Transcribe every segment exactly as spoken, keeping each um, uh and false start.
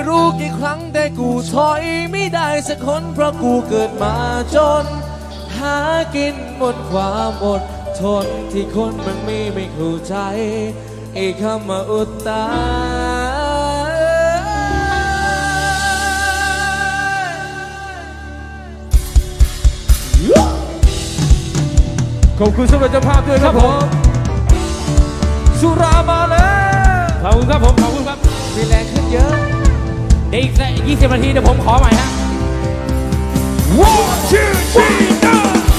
รู้กี่ครั้งแต่กูถอยไม่ได้สักคนเพราะกูเกิดมาจนหากินหมดความอดทนที่คนมันมีไม่เข้าใจไอ้คำว่าอดตายขอบคุณสำหรับเจ้าภาพด้วยครับผมสุรามาแล้วขอบคุณครับผมขอบคุณครับมีแรงขึ้นเยอะเดี๋ยวอีกสักยี่สิบนาทีเดี๋ยวผมขอใหม่ฮะ one two three go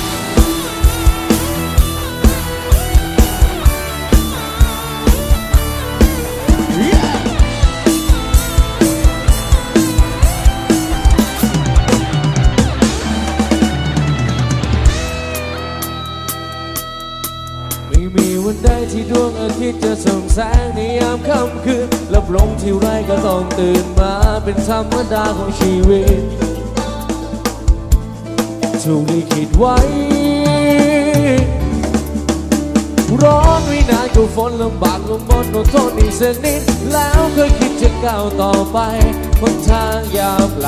มีวันใดที่ดวงอาทิตย์จะส่องแสงในยามค่ำคืนหลับลงที่ไรก็ต้องตื่นมาเป็นธรรมดาของชีวิตถูกลิขิตไว้ร้อนวินาทีฝนลำบากลมบนอดทนอีกสักนิดแล้วเคยคิดจะก้าวต่อไปบนทางยาวไกล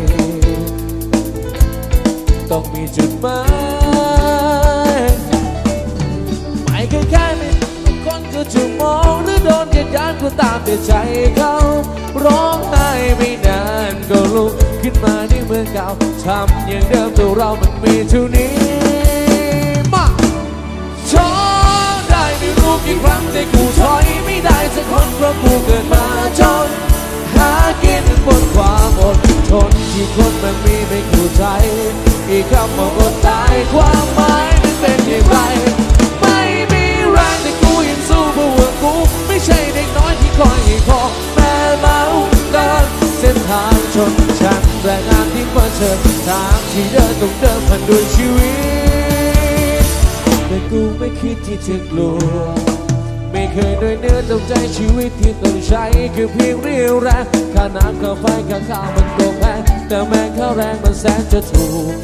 ต้องมีจุดหมายไม่เคยแค่ไม่คนก็จะมองหรือโดนเหยียดหยามก็ตามแต่ใจเขาร้องไห้ไม่นานก็ลุกขึ้นมาได้เหมือนเก่าทำอย่างเดิมตัวเรามันมีเท่านี้มาท้อได้ไม่รู้กี่ครั้งแต่กูถอยไม่ได้สักคนเพราะกูเกิดมาจนหากินบนความอดทนที่คนมันมีไม่เข้าใจอีกคำว่าอดตายความหมายมันเป็นอย่างไรไม่มีแรงแต่กูยังสู้เพื่อว่ากูไม่ใช่เด็กน้อยที่คอยให้พอแม้มาอุ้มเดินเส้นทางชนชั้นแรงงานที่เผชิญทางที่เดินต้องเดินผ่านด้วยชีวิตแต่กูไม่คิดที่จะกลัวไม่เคยโดยเนื้อต้องใจชีวิตที่ต้องใช้คือเพียงเรี่ยวแรงค่าน้ำค่าไฟค่าข้าวมันก็แพงแต่แม้ค่าแรงมันแสนจะถูก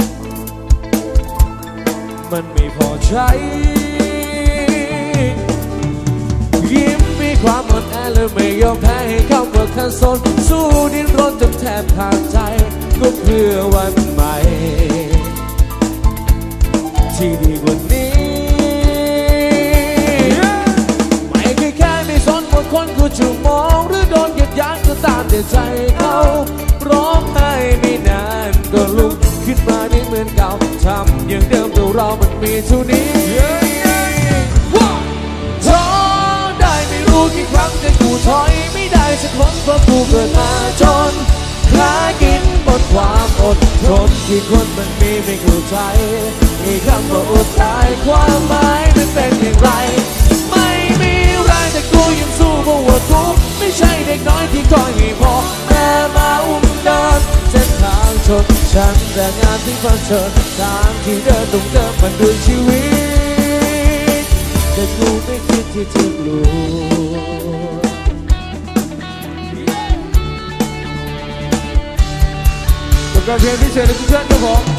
มันไม่พอใช้ยิ้มมีความอ่อนแอและไม่ยอมแพ้ให้เข้ากับขันสนสู้ดิ้นรนจนแทบขาดใจก็เพื่อวันใหม่ที่ดีกว่านี้ไม่เคยแค่ไม่สนว่าคนกูจะมองหรือโดนเหยียดหยามก็ตามแต่ใจเขาร้องไห้ไม่นานก็ลุกขึ้นมาได้เหมือนเก่าทำอย่างเดิมตัวเรามันมีเท่านี้ท้อได้ไม่รู้กี่ครั้งแต่กูถอยไม่ได้สักคนเพราะกูเกิดมาจนหากินบนความอดทนที่คนมันมีไม่เข้าใจมีคำว่าอดตายความหมายมันเป็นอย่างไรไม่มีแรงแต่กูยังสู้เพราะว่ากูไม่ใช่เด็กน้อยที่คอยให้พอแม้มาอุ้มเดินเส้นทางชนฉันแต่งานที่เผชิญทางที่เดินต้องเดินมันด้วยชีวิตแต่กูไม่คิดที่จะกลัวกับการเพลงพิเศษในทุกท่านครับผม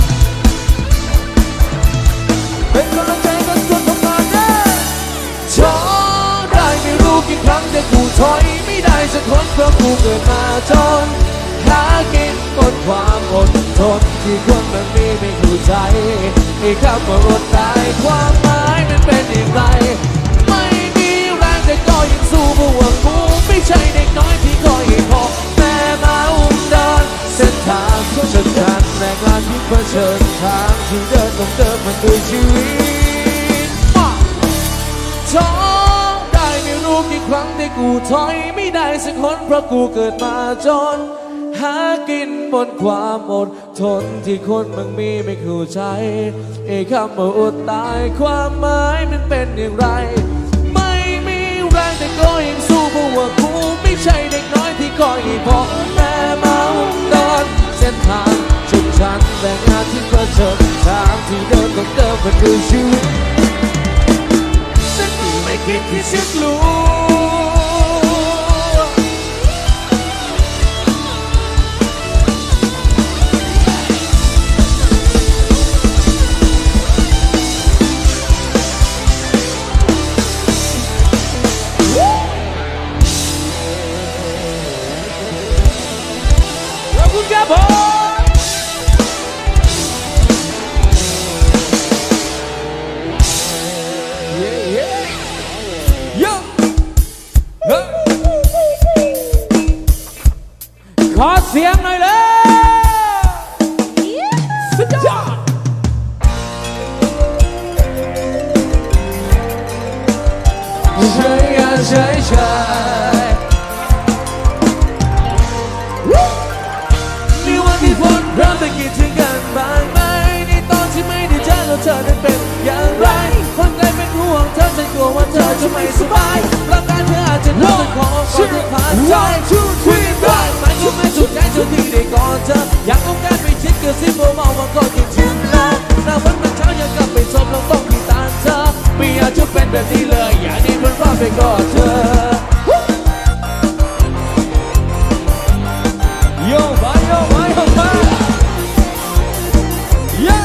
เป็นกำลังใจกันจนทำงานได้ท้อได้ไม่รู้กี่ครั้งแต่กูถอยไม่ได้สักคนเพราะกูเกิดมาจนหากินบนความอดทนที่คนมันมีไม่เข้าใจไอ้คำว่าอดตายความหมายมันเป็นอย่างไรไม่มีแรงแต่ก็ยังสู้เพราะว่ากูไม่ใช่เด็กน้อยที่คอยให้พอแม้มาอุ้มเดินเส้นทางชนกันแรงงานที่เผชิญทางที่เดินต้องเดินมันด้วยชีวิตท้อได้ไม่รู้กี่ครั้งแต่กูถอยไม่ได้สักคนเพราะกูเกิดมาจนหากินบนความอดทนที่คนมันมีไม่เข้าใจไอ้คำว่าอดตายความหมายมันเป็นอย่างไรไม่มีแรงแต่ก็ยังสู้เพราะว่ากูไม่ใช่เด็กน้อยที่คอยให้พอแม้มาอุ้มเดินเส้นทางชุมชันแบ่งงานที่เผชิญทางที่เดินต้องเดินมันด้วยชีวิตแต่กูไม่คิดที่จะกลัวเฉยเฉยเฉยมีวันที่ฝนเริ่มจะคิดถึงกันบ้างไหมในตอนที่ไม่ได้เจอแล้วเธอนั้นเป็นอย่างไรคนใกล้เป็นห่วงเธอฉันกลัวว่าเธอจะไม่สบายร่างกายเธออาจจะรู้สึกของก่อนจะผ่านใจคุยได้ไหมก็ไม่สุขใจจนที่ได้ก่อนเธออยากต้องการไปชิดกับซิมโบมองว่าก็คิดถึงเราหน้าวันมันเช้ายังกลับไปชมลงต้องที่ตาเธอไม่อยากจะเป็นแบบนี้เลยอยากได้มันว่าไปก่อนเธอโยบายโยบายโยบายเย้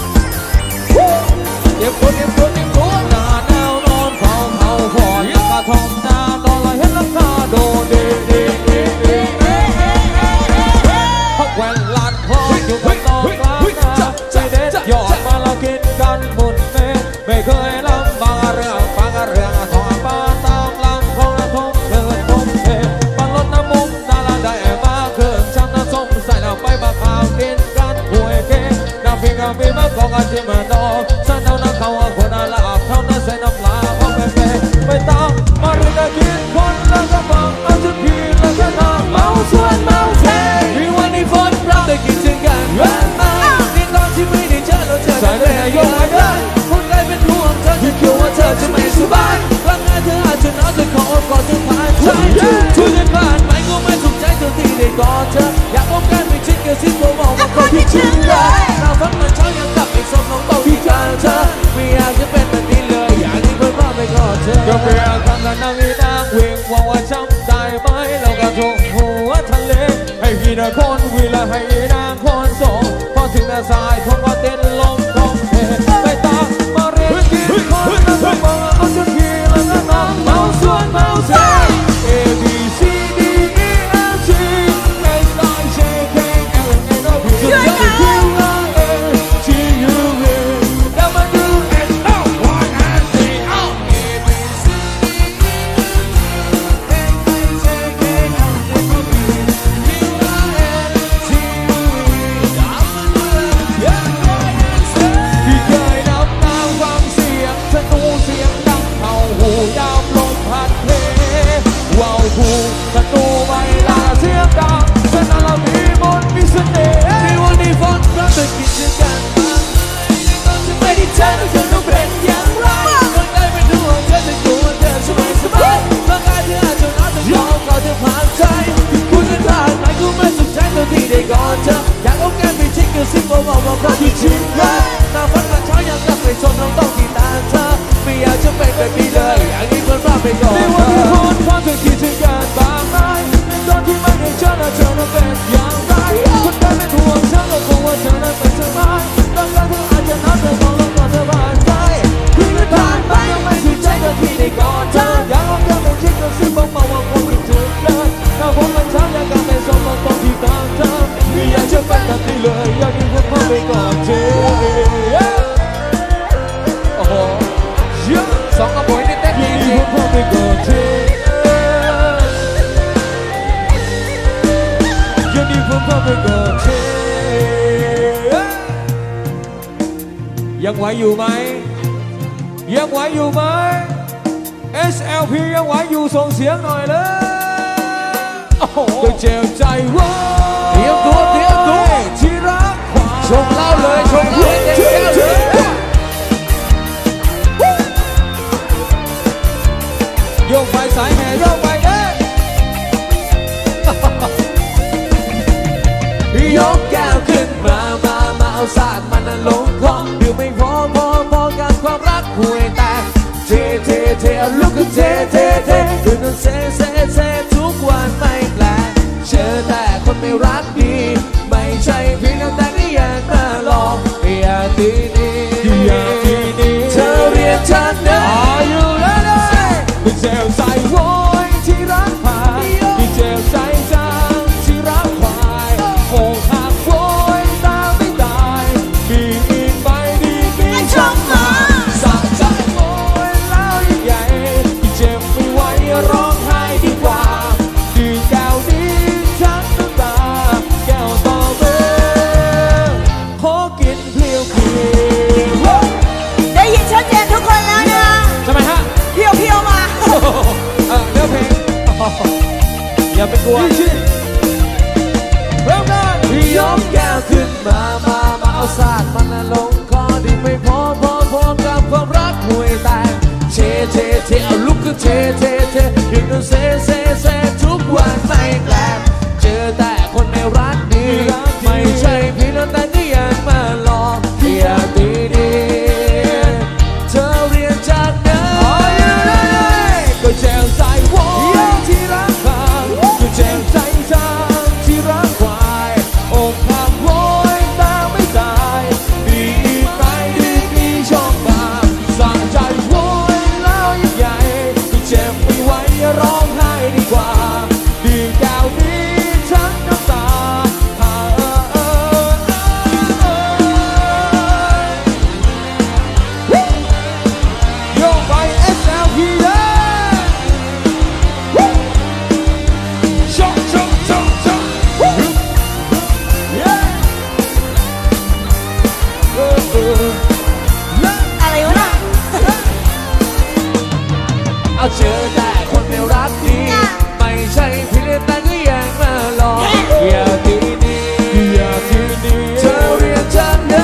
เจ็บปวดเจ็บปวดเจ็บปวดหน้าหนาวนอนเฝ้าเฝ้าฝอนยังกระทอมหน้านอนละเห็นลังคาโดนเดเดเดเดพักแหวนลานคออยู่บนตอกกลางนาใจเด็ดยอดมาเรากินกันหมุนเมฆไม่เคยลำบากเรื่องฟังเรื่องทองป้าตามลำของละทงเกิดพบเทบังรถน้ำมุกน่าละได้มาเกิดช่างน้ำส้มใส่เราไปบักข่าวกินกันหวยเกน้ำพิงกับพิมพ์กองอาชีพมาดอกฉันเอาหน้าเขาคนน่าละอาบเท่านั้นใส่น้ำปลาเพราะไม่เป็นไม่ตามมาเรียนกินคนแล้วก็ฟังเอาจุดพีแล้วก็น้ำเมาส่วนเมาเทมีวันนี้ฝนเราได้กินถึงกันวันมาในตอนที่ไม่ได้เจอเราเจอกันแต่ยกไม่ได้คนใกล้เป็นห่วงเธอที่กลัวว่าเธอจะไม่สบายร่างกายเธออาจจะหนาวจะขอก่อนจะผ่านใจช่วยกันผ่านไปก็ไม่ถูกใจจนที่ได้กอดเธออยากพบกันไม่ชิดกับซิมโบมองว่าคนที่ชื่นใจหน้าฝันมันเช้ายังกลับไปสมน้องต้องที่การเธอไม่อยากจะเป็นแบบนี้เลยอยากที่เพื่อนมาไปกอดเธอก็เพียงคำนั้นนั่งนางเวียงว่าว่าจำได้ไหมแล้วก็ทุกหัวทะเลให้พี่นคนวิละให้นางคนโสพอถึงหน้าสายทงก็เต้นลมตรงเทไม่ตามมาเรียนกินคนแล้วก็มองเอาจนขี่แล้วก็น้ำเมาส่วนเมาเท A B C D E F G H I J K L M N O P Q R S T U V W X Y and Z A B C D E F G H I J K L M N O P Q R S T U V W X Y and Z ที่เคยนับนางฟังเสียงธนูเสียงดังเข้าหูยามลมพัดเพว่าวคู่ธนูไม่ลาเสียงดังฉันนั้นละมีมนต์มีเสน่ห์ในวันนี้ฝนเราจะกินกันบ้างในตอนที่ไม่ได้เจอแล้วเธอต้องเป็นอย่างไรคนใกล้เป็นห่วงเธอจะกลัวเธอจะไม่สบายร่างกายเธออาจจะหนาวจะขอก่อนจะผ่านใจคุณจะผ่านไหมกูไม่สุขใจตอนที่ได้กอดเธออยากเอาแก้มไปชิดกับซิมโบบอกว่าคนที่ชื่นใจหน้าฝันมันเช้ายังกลับไปชมน้องต้องที่ตาเธอไม่อยากจะเป็นแบบนี้เลยอยากให้เพื่อนมาไปก่อนในวันที่ฝนฟ้าจะคิดถึงกันบ้างไหมในตอนที่ไม่ได้เจอแล้วเธอนั้นเป็นอย่างไรคนใกล้เป็นห่วงเธอก็กลัวว่าเธอนั้นไม่สบายร่างกายเธออาจจะหนาวแต่มองแล้วก็เธอผ่านไปคุยกันผ่านไปยังไม่ถูกใจเธอที่ได้กอดเธออยากเอาแก้มไปชิดกับซิมบอกมาว่าคนคิดถึงเลยถ้าผมมันเช้ายังกลับไปสมองต้องที่ตามเธอไม่อยากจะเป็นแบบนี้เลยอยากให้เพื่อนมาไปก่อนเธอโอ้โหสองกระบอกนี่เต้นดีจริงพ่อไปก่อนเธอยังดีพ่อพ่อไปก่อนเธอยังไหวอยู่ไหมยังไหวอยู่ไหม S L P ยังไหวอยู่ส่งเสียงหน่อยเลยโอ้โหเจ็บใจว่าเตรียมตัวเตรียมตัวที่รักชมเล่าเลยชมเล่าเต็มแก้วเลยโยกไปสายแห่โยกไปเด้ยกแก้วขึ้นมามามาเอาสาดมันลงคอเดี๋ยวไม่พอพอพอกันความรักห่วยแตกเทเทเทลุกขึ้นเทเทเทดูนั่นเซเซเซทุกวันไม่แปลกเชื่อแต่คนไม่รักดีไม่ใช่เพียงแต่ได้อยากมาลองอยากดีนี่อยากดีนี่เธอเรียกฉันได้อยู่แล้วมีเจลใส่โวยที่รักพายมีเจลใส่จางที่รักควายโป่งหักโวยตาไม่ตายมีอีกใบดีมีช่องมาสักใจโวยแล้วยิ่งใหญ่เจ็บไม่ไหวร้องไห้ดีกว่าดื่มแก้วนี้ทั้งน้ำตาแก้วต่อเมื่อขอกินเพลียวเพียวได้ยินชัดเจนทุกคนแล้วนะทำไมฮะเพียวเพียวมาเนื้อเพลงอย่าไปกลัวเริ่มกันยกแก้วขึ้นมามามาเอาสาดมันลงคอดีไม่พอพอพอกับความรักห่วยแตกเชเชเชเอาลุกขึ้นเชเชเชดึงกันเซเซเซทุกวันไม่แปลกเจอแต่คนไม่รักดีไม่ใช่พี่น้องแต่ก็ยังมาหลอกอยากดีดีเธอเรียนจากไหนก็แจวใจวอนที่รักฟังก็แจวใจจางที่รักควายอกหักโวยตาไม่ตายดีไหมดีดีชอบมาสั่งใจโวยแล้วยิ่งใหญ่ก็เจ็บไม่ไหวร้องไห้ดีกว่าดีแก้วนี้ทั้งน้ำตาโยกไป เอส แอล พี เลยอะไรวะน่ะเอาเจอแต่คนไม่รักดีไม่ใช่พี่เลี้ยงแต่ก็ยังมาหลอกอยากดีดีอยากดีดีเธอเรียนจากไหน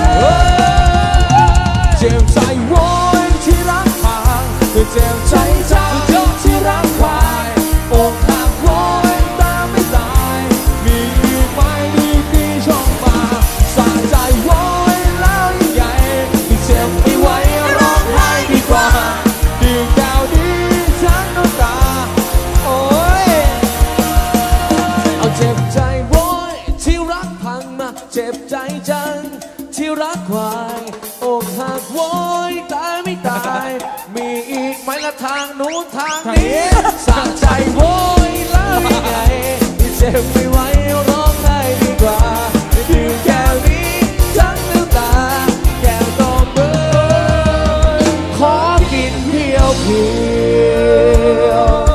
เจ็บใจโวยที่รักฟังเจ็บใจจังที่รักควายอกหักโวยตาไม่ตายมีไหมดีดีช่องมาสะใจโวยแล้วยิ่งใหญ่ที่เจ็บไม่ไหวร้องไห้ดีกว่าดีแก้วดีทั้งน้ำตาโอ้ยเอาเจ็บใจโวยที่รักพังมาเจ็บใจจังที่รักควายอกหักโวยตายไม่ตายมีอีกไหมละทางนู้นทางนี้สะใจโวยแล้วยังไงที่เจ็บไม่ไหวร้องไห้ดีกว่าดื่มแก้วนี้ทั้งน้ำตาแก้วต่อเบอร์ขอกินเพียวเพียว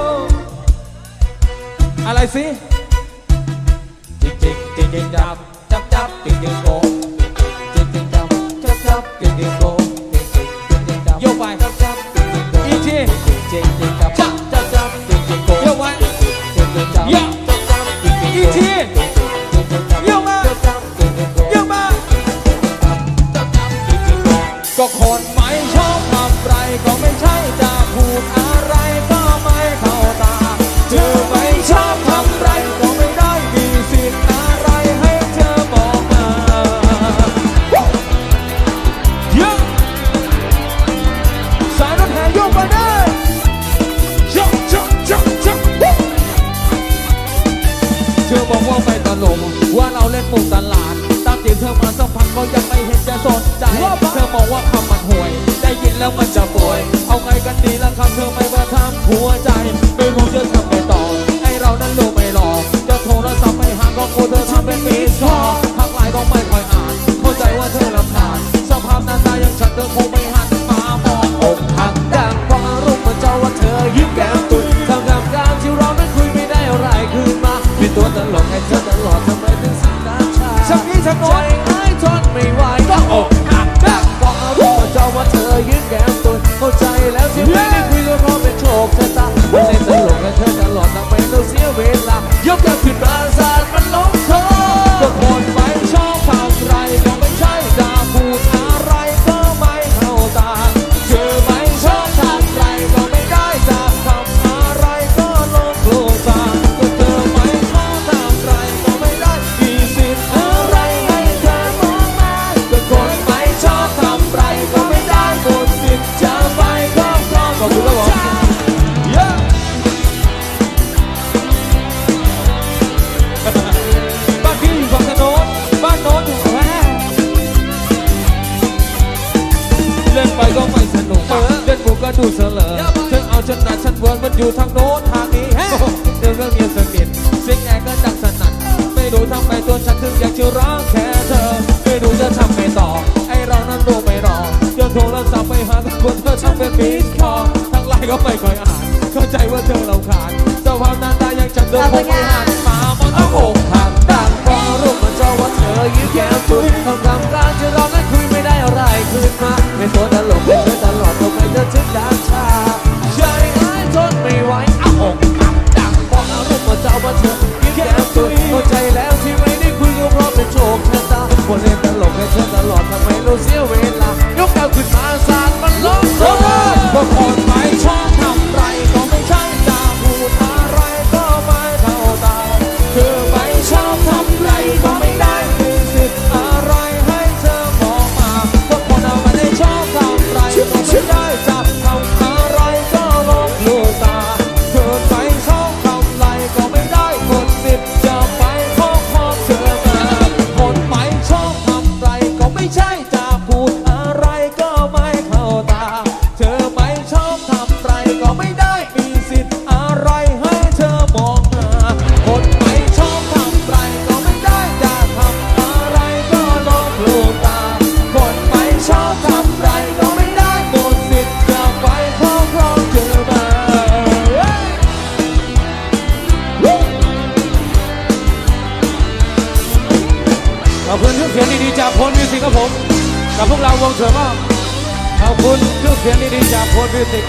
อะไรสิจริงจริงจริงจริงจับจับจับจริงจริงโกจริงจริงจับจับจับจริงจริงโกจริงจริงจับโยกไปจับจับจริงจริงโกอีกทีจริงจริงจับจับจับจับจริงจริงโกโยกไปจริงจริงจับจับจับจริงจริงโกอีกทีจริงจริงจับโยกมาจับจับจริงจริงโกโยกมาจับจับจริงจริงโกก็คนไม่ชอบทำไรก็ไม่ใช่จะพูดอะไรก็ไม่เข้าตาเธอไม่ชอบทำไรก็ไม่ได้มีสิทธิ์อะไรให้เธอบอกมาเยอะสายรถแห่โยกมาได้จับจับจับจับเธอบอกว่าไม่ตลกว่าเราเล่นมุกตลาดตามจีบเธอมาสักพักก็ยังไม่เห็นจะสนใจเธอบอกว่าคำมันห่วยได้ยินแล้วมันจะป่วยเอาไงกันดีละครับเธอไม่มาทำหัวใจไม่รู้จะทำไงต่อไอเรานั้นรู้ไม่หลอกจะโทรศัพท์ไปหาก็กลัวเธอทำเป็นมิสคอลทักไลน์ก็ไม่ค่อยอ่านเข้าใจว่าเธอรำคาญสภาพหน้าตาอย่างฉันเธอคงไม่หันมามองอกหักดังเพราะอารมณ์มันเจ้าว่าเธอยิ้มแก้มตุยทำกับการที่เรานั้นคุยไม่ได้อะไรคืนมาเป็นตัวตลกให้เธอตลอดทำไมถึงสิ้นน้ำชาชักนี้ชักโน้นใจไอ้ทนไม่ไหวก็อกหักดังเพราะอารมณ์มันเจ้าว่าเธอยิ้มแก้มตุยเข้าใจแล้วที่ไม่ได้คุยก็เพราะเป็นโชคชะตาไม่เล่นตลกให้เธอตลอดทำไมต้องเสียเวลายกแก้วขึ้นมาสาดมันลงคอก็คนไม่ชอบทำไรก็ไม่ใช่จะพูดอะไรก็ไม่เข้าตาเธอไม่ชอบทำไรก็ไม่ได้จะทำอะไรก็ลงโลกาก็เธอไม่ชอบทำไรก็ไม่ได้มีสิทธิ์อะไรให้เธอมองมาก็คนไม่ชอบทำไรก็ไม่ได้หมดสิทธิ์จะไปก็พร้อมก็คือว่าบ้านพี่อยู่ฝั่งโน้นบ้านโน้นอยู่แพร่เล่นไปก็ไม่สนุกเล่นบุกก็ดูเสลอเธอเอาชนะฉันเวิร์นมันอยู่ทางโน้นทางนี้เดี๋ยวเรื่องเงียบสนิทเสียงแอร์ก็ดังสนั่นไม่รู้ทำไมตัวฉันถึงอยากจะรักแค่เธอไม่รู้จะทำไงต่อไอเรานั้นรู้ไม่รอเดินโทรศัพท์ไปหาทุกคนเธอทำเป็นมิสคอลทั้งไลน์ก็ไม่ค่อยอ่านเข้าใจว่าเธอเราขาดสภาพหน้าตายังฉันเดินคงไม่หันมามันเอาอกหักดังเพราะรูปมันเจ้าว่าเธอยิ้มแย้มตุยทำกำการที่เรานั้นคุยไม่ได้อะไรคืนมาในตัวตลกเป็นเธอตลอดทำไมเธอถึงด่าชาใจไอ้ทนไม่กับพวกเราวงเสือมากขอบคุณเครื่องเสียงดีๆจากโพสต์มิวสิก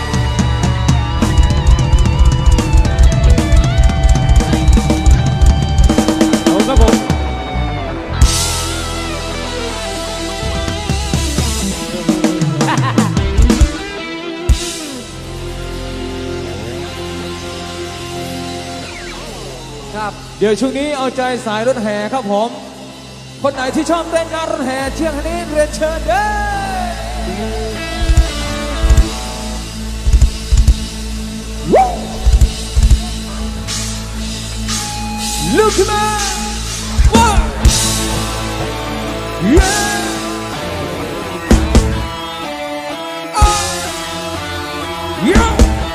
ขอบคุณครับผมครับเดี๋ยวช่วงนี้เอาใจสายรถแห่ครับผมคนไหนที่ชอบเต้นงานรถแห่เที่ยงนี้เรียนเชิญเด้อ Look at me One Yeah Oh Yeah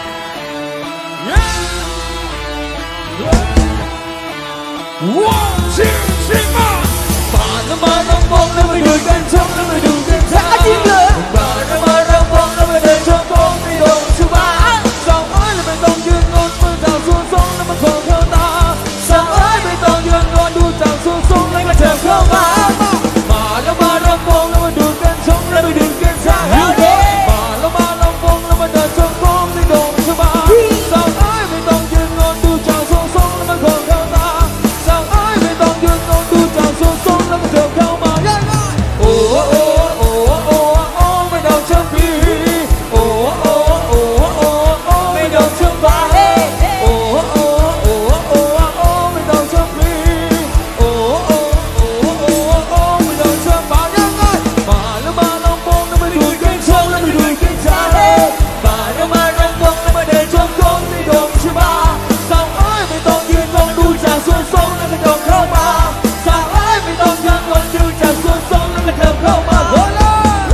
Yeah One two three four มาแล้วมาลองมองแล้วไปดูกันชมแล้วไปดูกันท่าจริงเลยมาแล้วมาลองมองแล้วไปเดินชมกองไม่โดนชูบ้าสองอ้อยแล้วไม่ต้องยืนงดมือเท้าส่วนทรงแล้วมันคงเข้าตาสองอ้อยไม่ต้องยืนงดดูจากส่วนทรงแล้วก็เถิบเข้ามามาแล้วมาลองมองแล้วมาดูกันชมแล้วไปดูกันท่ามาแล้วมาลองมองแล้วมาเดินชมกองไม่โดนชูบ้าสองอ้อยไม่ต้องยืนงดดูจากส่วนทรงแล้วมันคงเข้าตาสองอ้อยไม่ต้องยืนงดดูจากส่วนทรงแล้วก็เถิบเข้ามาโอ้โอ้โอ้โอ้โอ้โอ้ไม่ต้องชมพี่โอ้โอ้โอ้โอ้โอ้ไม่ต้องชมบ้าโอ้โอ้โอ้โอ้โอ้ไม่ต้องชมพี่โอ้โอ้โอ้โอ้โอ้ไม่ต้องชมบ้ายังไงมาแล้วมาลองมองแล้วมาดูกันชมแล้วมาดูกันท่ามาแล้วมาลองมองแล้วมาเดินชมกองไม่โดนใช่ไหมสาวอ้อยไม่ต้องยืนมองดูจากส่วนทรงแล้วก็เดินเข้ามาสาวอ้อยไม่ต้องยืนมองดูจากส่วนทรงแล้วก็เดินเข้ามาโอ้ล่ะ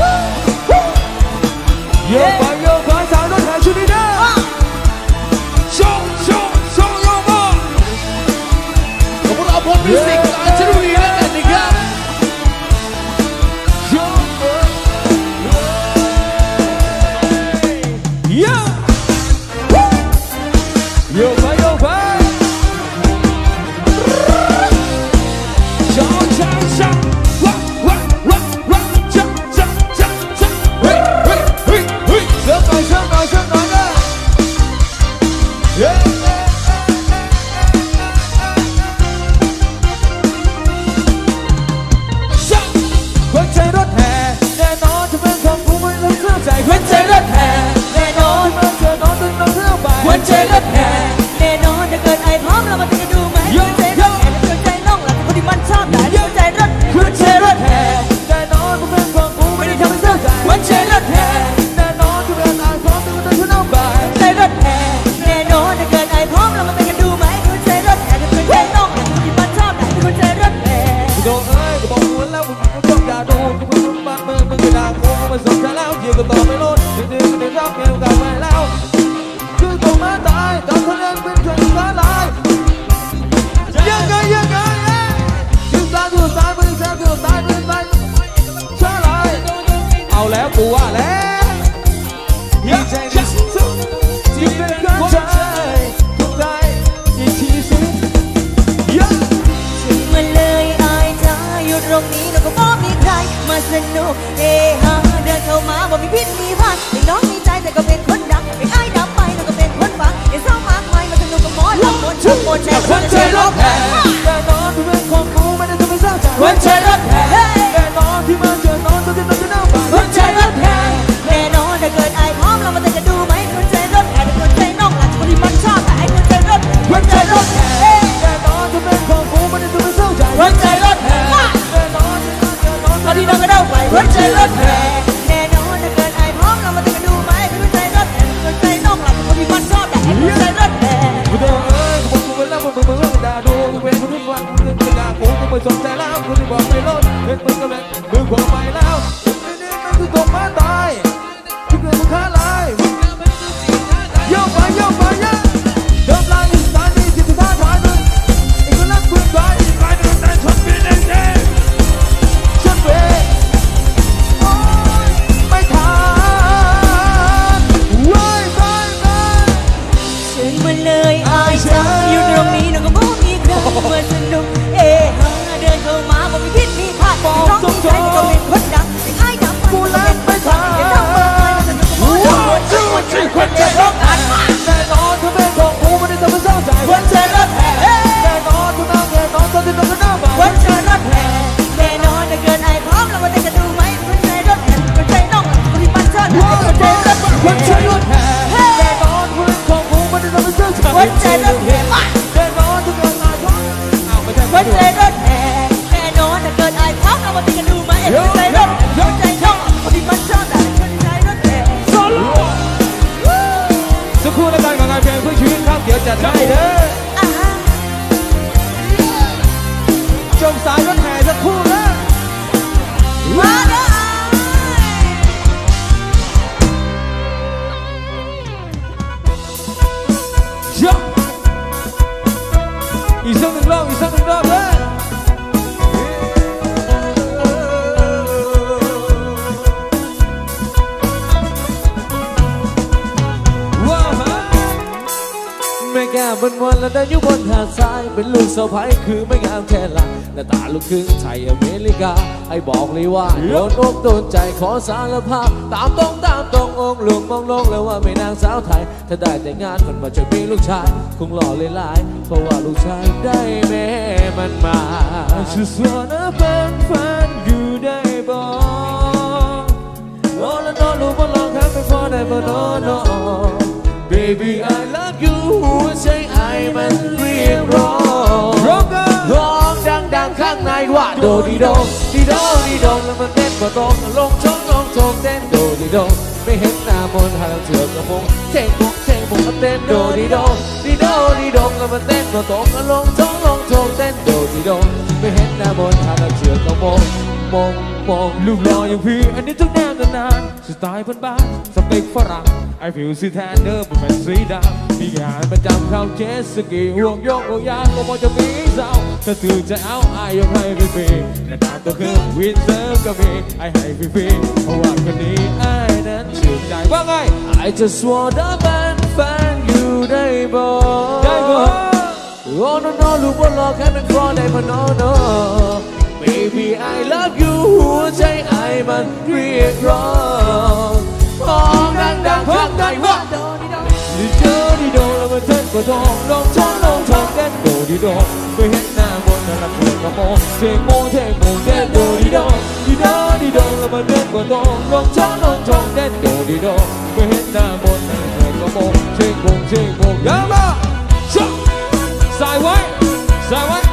โยกไปโยกไปสาวรถแห่ชุดนี้นะโชว์โชว์โชว์โยกมาขอบคุณอาพลมิวสิกอาจารย์รุ่งนั่นเองนะครับโยกไปโยกโยกไปโยกไปช้าช้าช้าว้าว้าว้าว้าช้าช้าช้าช้าเฮ้ยเฮ้ยเฮ้ยเฮ้ยเชิญหน่อยเชิญหน่อยเชิญหน่อยนะเย้ช้าคนใจรถแห่แน่นอนจะเป็นของผู้ไม่ต้องเครื่องใจคนใจรถแห่แน่นอนเมื่อเธอนอนตึงนอนเครื่องไปคนใจรถแห่แน่นอนถ้าเกิดไอ้พร้อมแล้วมันจะดูไหมหัวใจรถแห่หัวใจน้องหลังคนที่มันชอบแต่หัวใจรถหัวใจรถแห่แน่นอนมันเป็นของกูไม่ได้ทำให้เศร้าใจหัวใจรถแห่แน่นอนทุกอย่างอ่านพร้อมทุกอย่างฉันเอาไปหัวใจรถแห่แน่นอนถ้าเกิดไอ้พร้อมแล้วมันจะดูไหมหัวใจรถแห่หัวใจน้องหลังคนที่มันชอบแต่หัวใจรถแห่โดนเอ้ยก็บอกหัวแล้วมึงก็ต้องอย่าดูกูมึงบ้านมึงมึงก็ด่ากูมันสนใจแล้วยืนก็ต่อไม่ลดจริงๆไม่ได้รับเกี่ยวกับไปแล้วคือตัวมาตายตอนเธอเองเป็นเพื่อนฟ้าลายยังไงยังไงยืนตายตัวตายไม่ได้ตัวตายไม่ได้ใช่ไรเอาแล้วกูว่าแล้วยิ่งใจที่สุดยิ่งเป็นคนใจทุกใจยิ่งที่สุดถึงมาเลยอายจ้าอยู่ตรงนี้แล้วก็บ่มีใครมาสนุกเฮฮาเดินเข้ามาบ่มีพิษมีภัยไอ้น้องมีใจแต่ก็เป็นคนดังไอ้อ้ายดับไปแล้วก็เป็นคนฟังไอ้เศร้ามากมายมาสนุกกับหมอลำมนต์ชุบมนต์แน่คนใจรถแห่แน่นอนที่เป็นของกูไม่ได้ทำให้เศร้าใจคนใจรถแห่แน่นอนที่มาเจอนอนตัวที่นอนจะน่าบ้าคนใจรถแห่คนเจ็บร้องอัดแน่นอนเธอเป็นของกูไม่ได้ทำให้เศร้าใจคนเจ็บรถแห่แน่นอนเธอนั่งแน่นอนเธอที่ต้องกันหน้ามาคนเจ็บรถแห่แน่นอนจะเกินไอ้พร้อมแล้วมาเต้นกันดูไหมคนเจ็บรถแห่คนเจ็บน้องคนที่มันชอบคนเจ็บรถคนเจ็บรถแห่แน่นอนคนของกูไม่ได้ทำให้เศร้าใจคนเจ็บรถแห่แน่นอนเธอเกินไอ้พร้อมเอาไม่ใช่คนเจ็บรถแห่แน่นอนจะเกินไอ้พร้อมแล้วมาเต้นกันดูไหมคนเจ็บรถคนเจ็บน้องคนที่มันชอบคนเจ็บรถแห่โซโล่สักครู่ในการของงานเพลงเพื่อชีวิตครับเดี๋ยวจัดให้เด้อจมสายรถแห่สักครู่นะมาเด้ออีกสักหนึ่งรอบอีกสักหนึ่งรอบเลยไม่แก้บนวันและได้อยู่บนหาดทรายเป็นลูกสะใภ้คือไม่งามแค่หลังหน้าตาลูกครึ่งไทยอเมริกาให้บอกเลยว่าโดนอกโดนใจขอสารภาพตามตรงตามตรงองค์หลวงมองลงแล้วว่าไม่นางสาวไทยถ้าได้แต่งงานมันมาจะมีลูกชายคงหล่อเลยหลายเพราะว่าลูกชายได้แม่มันมาฉันสวนเป็นแฟนอยู่ได้บอกโอ้แล้วนอนลูกมาลองแค่ไม่พอได้บ่นอน Baby I love you หัวใจไอ้มันเรียกร้องร้องดังๆข้างในว่าโดดีโดดีโดดีโดแล้วมันเต้นบ่ตรงลงชงลงชงเต้นโดดีโดไม่เห็นหน้ามนหางเถื่อนกระมงเท่งมุกเท่งมุกเต้นโดดีโดดีโดดีโดแล้วมันเต้นบ่ตรงลงชงลงชงเต้นโดดีโดไม่เห็นหน้ามนหางเถื่อนกระมงมองมองลูกหล่ออย่างพี่อันนี้ทุกแนวนานสไตล์บ้านๆสเปคฝรั่งไอผิวสีแทนเดิมเป็นสีดำมีงานประจำเข้าเจสกีห่วงโยกห่วงยางก็มองจะมีเศร้าถ้าถือจะเอาไอยกให้ฟรีๆแต่ตามตัวคือวินเซอร์ก็มีไอให้ฟรีๆเพราะว่าคนนี้ไอนั้นชื่นใจว่าไง I just wanna เป็นแฟนอยู่ได้บ่ได้บ่ Oh no no ลูกบ่หลอกแค่เป็นคอได้บ่ no no Baby I love you หัวใจไอมันเรียกร้องมองดังๆข้างในว่าโดดีโดดีโดดีโดแล้วมันเต้นก็ทองลองช้อนลองทองเต้นโดดีโดไปเห็นหน้าบนนั้นละคนก็มองเทงโมเทงโมเต้นโดดีโดดีโดดีโดแล้วมันเต้นก็ทองลองช้อนลองทองเต้นโดดีโดไปเห็นหน้าบนนั้นละคนก็มองเทงโมเทงโมยามาชักใส่ไว้ใส่ไว้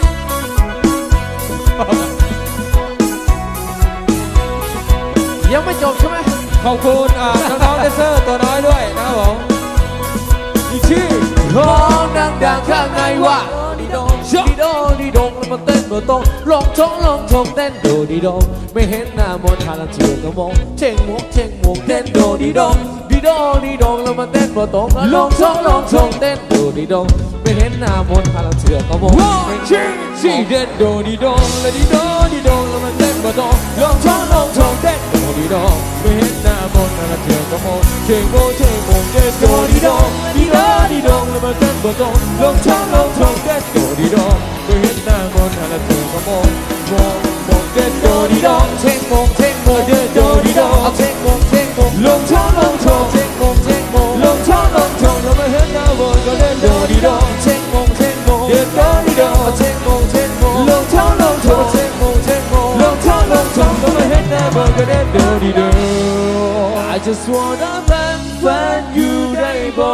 ยังไม่จบใช่ไหมขอบคุณน้องๆแดนเซอร์ตัวน้อยด้วยนะครับผมอีกชื่อร้องดังๆข้างในว่าดีโดดีโดดีโดแล้วมาเต้นมาตรงลองชงลองชงเต้นโดดีโดไม่เห็นหน้ามนทางเชื่อก็มองเช่งมุกเช่งมุกเต้นโดดีโดดีโดดีโดแล้วมาเต้นมาตรงลองชงลองชงเต้นโดดีโดไม่เห็นหน้ามนทางเชื่อก็มองสี่เด่นโดดีโดและดีโดดีโดแล้วมาเต้นมาตรงลองชงลองชงเต้นโดดีโดไม่เห็นหน้ามนทางเชื่อก็มองเช่งมุกเช่งมุกเต้นโดดีโดดีโดดีโดแล้วมาเต้นมาตรงลองชงลองชงเต้นโดดีโดไม่เห็นหน้ามนทางเชื่อก็มองมองมองเต้นโดดีโดเช่งมุกเช่งมุกเต้นโดดีโดเอาเช่งมุกเช่งมุกลองชงลองชงเช่งมุกเช่งมุกลองชงลองชงแล้วมาเห็นหน้ามนก็เต้นโดดีโดเช่งมุกเช่งมุกเต้นโดดีโดเอาเช่งมุกเช่งมุกลองชงลองชงเช่งมุกเช่งมุกลองชงลองชงแล้วมาเห็นหน้ามนก็เต้นโดดีโด I just wanna เป็นแฟนอยู่ได้บ่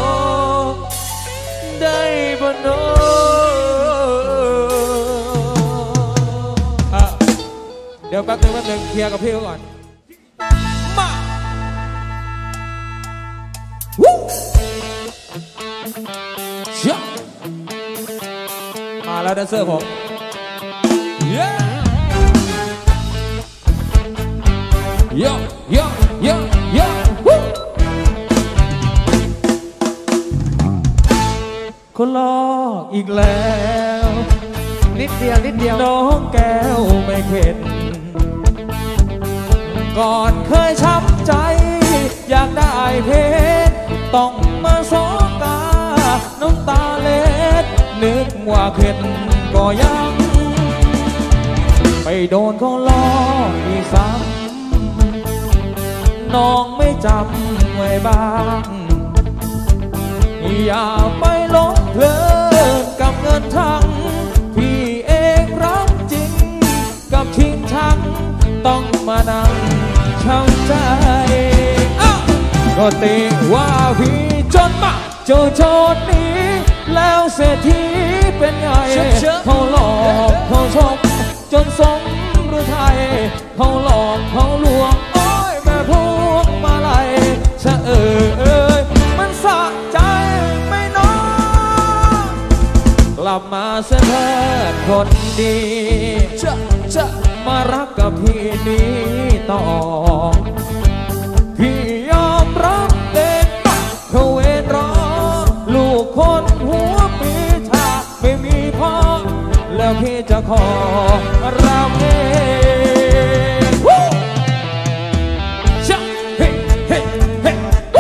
ได้บ่โนเดี๋ยวแป๊บนึงแป๊บนึงเคลียร์กับพี่ก่อนมาวู้เชี่ยมาแล้วแดนเซอร์ผมเย้เย้เย้เย้เย้วู้คนลอกอีกแล้วนิดเดียวนิดเดียวน้องแก้วไม่เข็ดก่อนเคยช้ำใจอยากได้เพชรต้องมาสองตาน้ำตาเล็ดนึกว่าเข็ดก็ยังไปโดนเขาล้ออีกซ้ำน้องไม่จำไว้บ้างอย่าไปหลงเพลินกับเงินทั้งพี่เองรักจริงกับชิงชังต้องมานั่งช้ำใจก็ติว่าพี่จนมาเจอโจทย์นี้แล้วเศรษฐีเป็นไงเขาหลอกเขาชมจนสมหรือไทยเขาหลอกเขาลวงโอ้ยแม่พวงมาลัยชะเออเอ้ยมันสะใจไม่น้อยกลับมาเสียเถิดคนดีจะจะมารักกับพี่นี้ต่อพี่ยอมรับเด็กเขาเวรรอลูกคนหัวปีชาไม่มีพ่อแล้วพี่จะขอรับเองชะเฮ้เฮ้เฮ้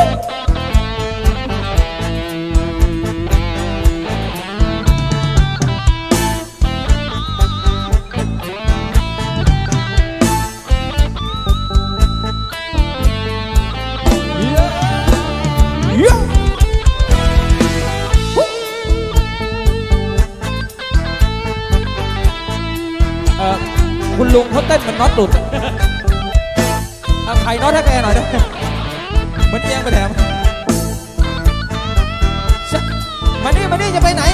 คุณลุงเขาเต้นเหมือนน็อตหลุดเอาไข่น็อตให้แกหน่อยได้เหมือนเอียงไปแถมมานี่มานี่จะไปไหน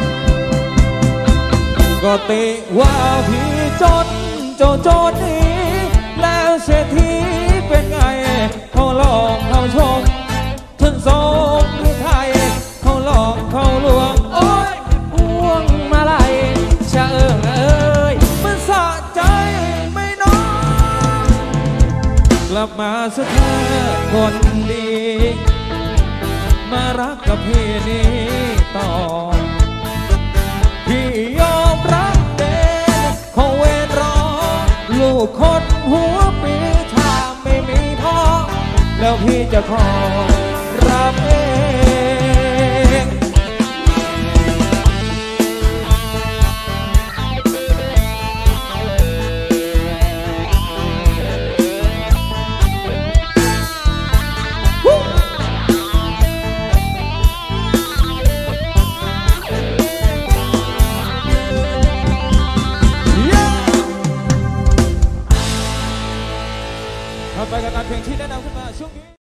ก็ติว่าพี่จนโจโจนี้แล้วเศรษฐีเป็นไงเขาหลอกเขาชมถึงสมหรือไทยเขาหลอกเขาลวงโอ้ยพวงมาลัยชะเอิงเอ้ยมันสะใจไม่น้อยกลับมาสักเถิดคนดีมารักกับพี่นี้ต่อพี่ยอมรับเด็กเขาเวรรอลูกคนหัวปีถ้าไม่มีพ่อแล้วพี่จะขอรับเองไปกับการเพลงที่แนะนำขึ้นมาช่วงนี้